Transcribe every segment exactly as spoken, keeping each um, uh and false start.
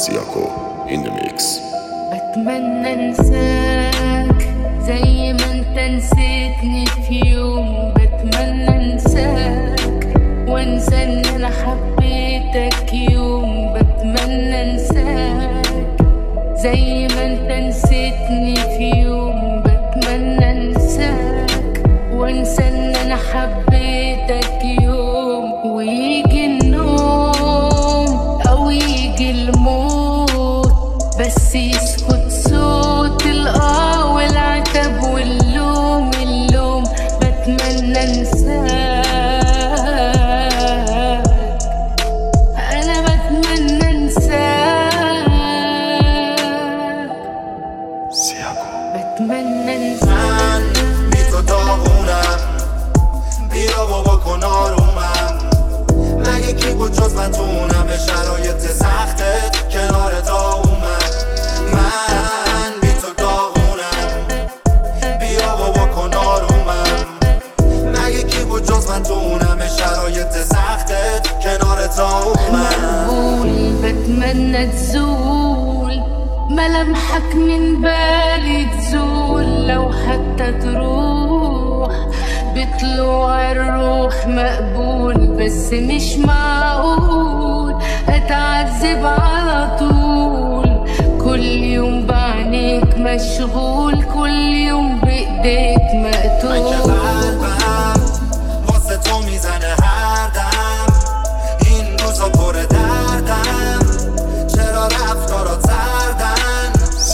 سياكو in the mix. بتمنى انساك زي ما انت نسيتني في يوم. بتمنى انساك وانسى ان انا حبيتك يوم. بتمنى انساك زي ما انت نسيتني في يوم. بتمنى انساك وانسى ان انا حبيتك يوم. ويجي النوم او يجي الموت بس يسكت صوت الآه والعتب واللوم اللوم. بتمنى انساك، انا بتمنى انساك. سياكو بتمنى انساك. من بی تو داغونم، بیا و بکن آرومم. مگه کی بود جز من تونم به شرایط سختت کنار تا اومد. من بی تو داغونم، بیا و بکن آرومم. مگه کی بود جز من تونم به شرایط سختت کنار تا اومد. مقبول بتمنى تزول ملامحك من بالي تزول. لو حتى تروح بطلوع الروح مقبول. بس مش معقول اتعذب على طول. كل يوم بعينيك مشغول، كل يوم بايديك من که مقتول. قلبم واسه تو میزنه هر دم. این روزا پر دردم، چرا رفتارات سردن.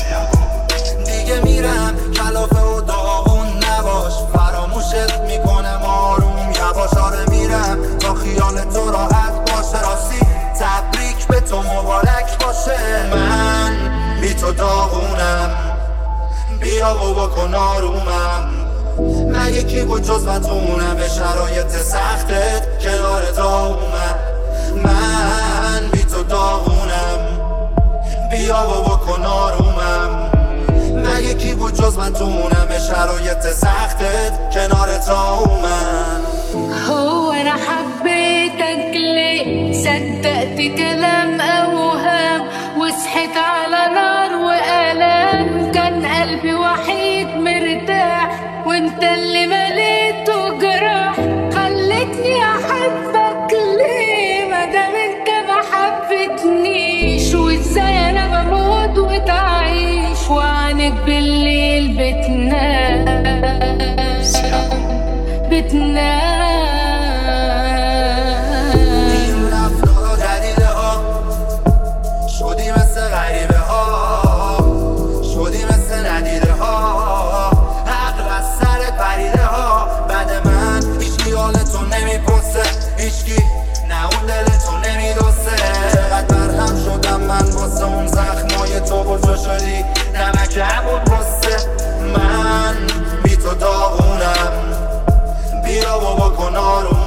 دیگه میرم کلافه و داغون نباش. فراموشت میکنم آروم یواش. آره میرم تا خیال تو راحت باشه. راستی تبریک به تو مبارک باشه. من بی تو داغونم، بیا و بکن آرومم. مگه کی بود جز من تونم به شرایط سختت کنار تا اومد. من بی تو داغونم، بیا و بکن آرومم. مگه کی بود جز من تونم به شرایط سختت کنار تا اومد. هو انا حبيتك ليه؟ صدقت كلام اوهام وصحيت على نار والام. كان قلبي وحيد مرتاح وانت اللي مليته جراح. خلتني احبك ليه مادام انت ما حبتنيش؟ وازاي انا بموت وتعيش وعنك بالليل بتنام بتنام. این رفتارا جدیده ها، شدی مثل غریبه ها. شدی مثل ندیده ها، عقل از سر پریده ها. بعد من هیچکی حال تو نمیپرسه، هیچکی نه اون دل تو نمیدوسته. چقدر برهم شدم من واسه اون زخمای تو بجا شدی نمک همون پسته. من بی تو داغونم، بیا و بکن آروم.